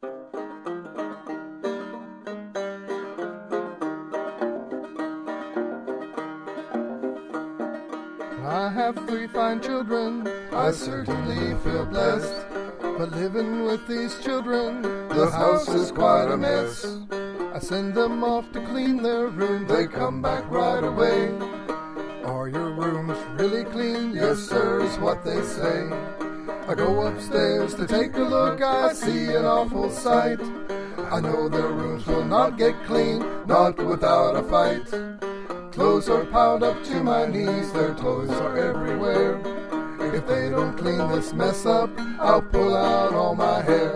I have 3 fine children, I certainly feel blessed. But living with these children, the house is quite a mess. I send them off to clean their room, they come back right away. Are your rooms really clean? Yes, sir, is what they say. I go upstairs to take a look, I see an awful sight. I know their rooms will not get clean, not without a fight. Clothes are piled up to my knees, their toys are everywhere. If they don't clean this mess up, I'll pull out all my hair.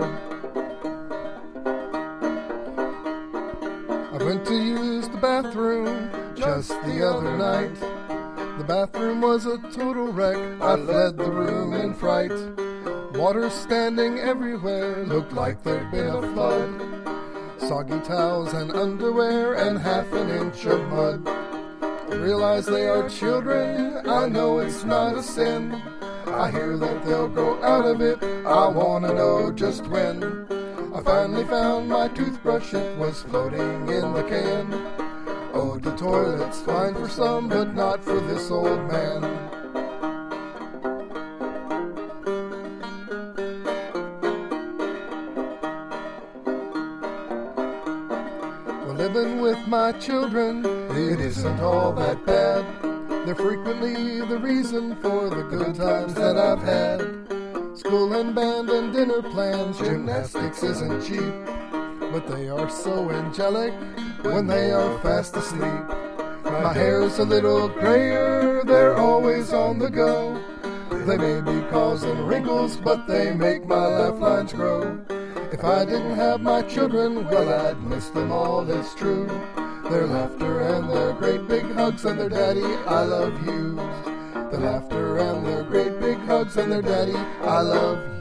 I went to use the bathroom just the other night. The bathroom was a total wreck, I fled the room in fright. Water standing everywhere, looked like there'd been a flood. Soggy towels and underwear and half an inch of mud. I realize they are children, I know it's not a sin. I hear that they'll grow out of it, I wanna know just when. I finally found my toothbrush, it was floating in the can. Oh, the toilet's fine for some, but not for this old man. Well, living with my children, it isn't all that bad. They're frequently the reason for the good times that I've had. School and band and dinner plans, gymnastics isn't cheap. But they are so angelic when they are fast asleep. My hair's a little grayer, they're always on the go. They may be causing wrinkles, but they make my laugh lines grow. If I didn't have my children, well, I'd miss them all, it's true. Their laughter and their great big hugs and their daddy, I love you. The laughter and their great big hugs and their daddy, I love you.